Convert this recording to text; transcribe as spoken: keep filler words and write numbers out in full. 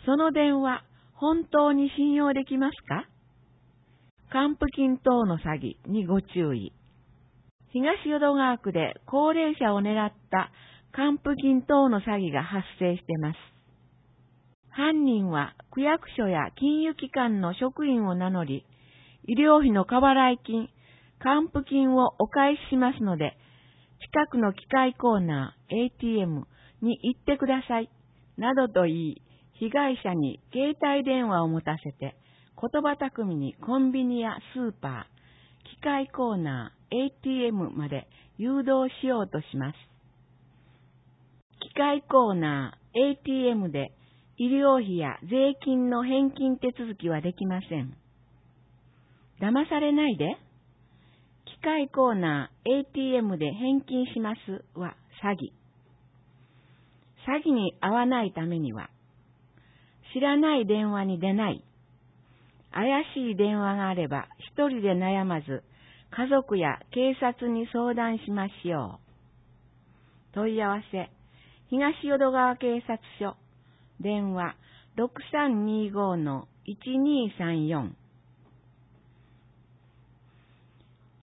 その電話、本当に信用できますか？還付金等の詐欺にご注意。東淀川区で高齢者を狙った還付金等の詐欺が発生しています。犯人は区役所や金融機関の職員を名乗り、医療費の過払い金、還付金をお返ししますので、近くの機械コーナー エーティーエム に行ってください、などと言い、被害者に携帯電話を持たせて、言葉巧みにコンビニやスーパー、機械コーナー エーティーエム まで誘導しようとします。機械コーナー エーティーエム で医療費や税金の返金手続きはできません。騙されないで。機械コーナー エーティーエム で返金しますは詐欺。詐欺に遭わないためには、知らない電話に出ない。怪しい電話があれば一人で悩まず、家族や警察に相談しましょう。問い合わせ、東淀川警察署、電話 ろくさんにーごーのいちにーさんよん